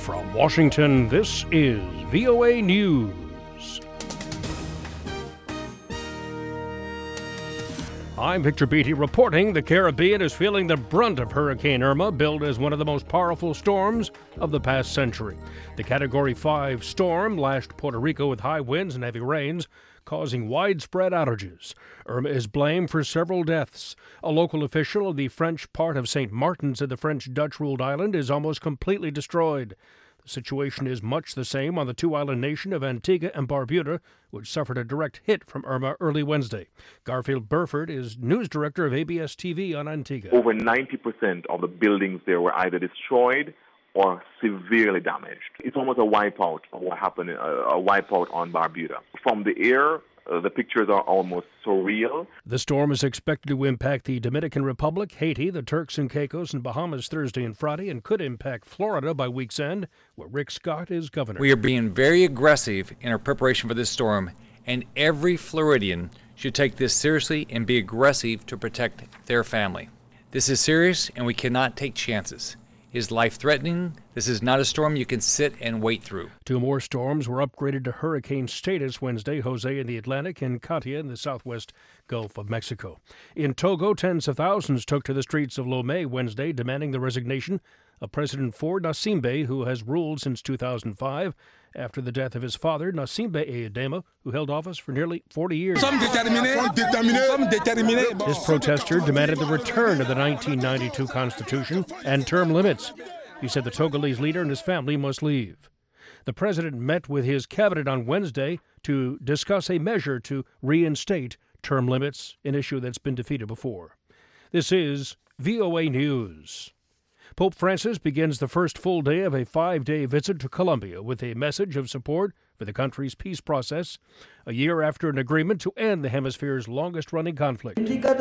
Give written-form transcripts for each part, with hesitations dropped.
From Washington, this is VOA News. I'm Victor Beatty reporting the Caribbean is feeling the brunt of Hurricane Irma, billed as one of the most powerful storms of the past century. The Category 5 storm lashed Puerto Rico with high winds and heavy rains, causing widespread outages. Irma is blamed for several deaths. A local official of the French part of St. Martin said the French Dutch-ruled island is almost completely destroyed. The situation is much the same on the two-island nation of Antigua and Barbuda, which suffered a direct hit from Irma early Wednesday. Garfield Burford is news director of ABS TV on Antigua. Over 90% of the buildings there were either destroyed or severely damaged. It's almost a wipeout of what happened, a wipeout on Barbuda. From the air, the pictures are almost surreal. The storm is expected to impact the Dominican Republic, Haiti, the Turks and Caicos, and Bahamas Thursday and Friday, and could impact Florida by week's end, where Rick Scott is governor. We are being very aggressive in our preparation for this storm, and every Floridian should take this seriously and be aggressive to protect their family. This is serious, and we cannot take chances. It is life-threatening. This is not a storm you can sit and wait through. Two more storms were upgraded to hurricane status Wednesday, Jose in the Atlantic and Katia in the southwest Gulf of Mexico. In Togo, tens of thousands took to the streets of Lomé Wednesday, demanding the resignation of President Faure Gnassingbé, who has ruled since 2005 after the death of his father, Gnassingbé Eyadema, who held office for nearly 40 years. This protester demanded the return of the 1992 Constitution and term limits. He said the Togolese leader and his family must leave. The president met with his cabinet on Wednesday to discuss a measure to reinstate term limits, an issue that's been defeated before. This is VOA News. Pope Francis begins the first full day of a 5-day visit to Colombia with a message of support for the country's peace process, a year after an agreement to end the hemisphere's longest-running conflict.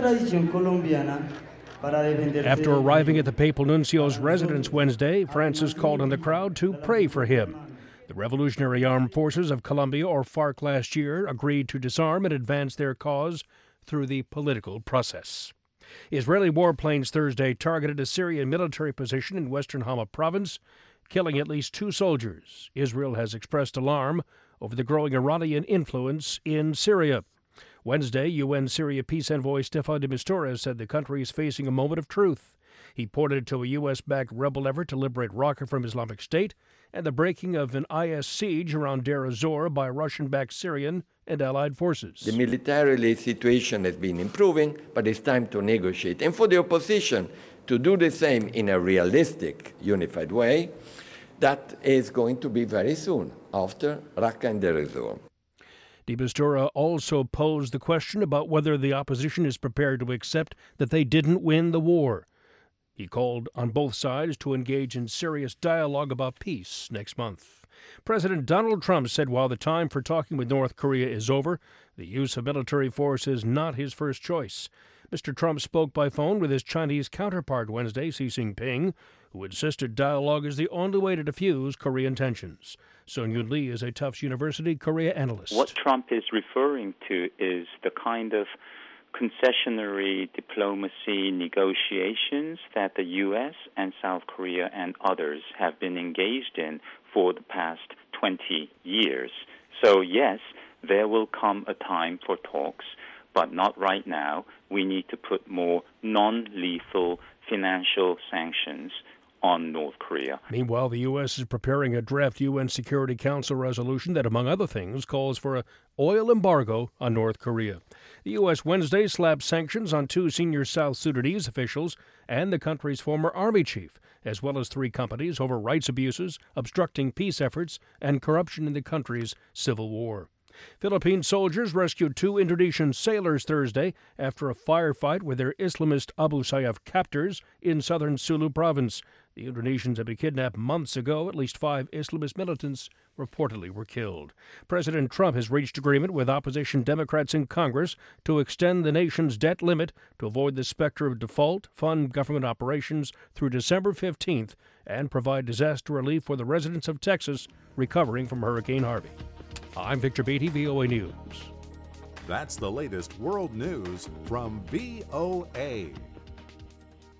After arriving at the papal nuncio's residence Wednesday, Francis called on the crowd to pray for him. The Revolutionary Armed Forces of Colombia, or FARC, last year agreed to disarm and advance their cause through the political process. Israeli warplanes Thursday targeted a Syrian military position in western Hama province, killing at least 2 soldiers. Israel has expressed alarm over the growing Iranian influence in Syria. Wednesday, UN Syria peace envoy Staffan de Mistura said the country is facing a moment of truth. He pointed to a U.S.-backed rebel effort to liberate Raqqa from Islamic State and the breaking of an IS siege around Deir ez-Zor by Russian-backed Syrian and allied forces. The militarily situation has been improving, but it's time to negotiate. And for the opposition to do the same in a realistic, unified way, that is going to be very soon, after Raqqa and Deir ez-Zor. De Mistura also posed the question about whether the opposition is prepared to accept that they didn't win the war. He called on both sides to engage in serious dialogue about peace next month. President Donald Trump said while the time for talking with North Korea is over, the use of military force is not his first choice. Mr. Trump spoke by phone with his Chinese counterpart Wednesday, Xi Jinping, who insisted dialogue is the only way to defuse Korean tensions. Sung Yoon Lee is a Tufts University Korea analyst. What Trump is referring to is the kind of concessionary diplomacy negotiations that the U.S. and South Korea and others have been engaged in for the past 20 years. So yes, there will come a time for talks, but not right now. We need to put more non-lethal financial sanctions on North Korea. Meanwhile, the U.S. is preparing a draft UN Security Council resolution that, among other things, calls for an oil embargo on North Korea. The U.S. Wednesday slapped sanctions on 2 senior South Sudanese officials and the country's former army chief, as well as 3 companies over rights abuses, obstructing peace efforts, and corruption in the country's civil war. Philippine soldiers rescued 2 Indonesian sailors Thursday after a firefight with their Islamist Abu Sayyaf captors in southern Sulu province. The Indonesians had been kidnapped months ago. At least 5 Islamist militants reportedly were killed. President Trump has reached agreement with opposition Democrats in Congress to extend the nation's debt limit to avoid the specter of default, fund government operations through December 15th, and provide disaster relief for the residents of Texas recovering from Hurricane Harvey. I'm Victor Beatty, VOA News. That's the latest world news from VOA.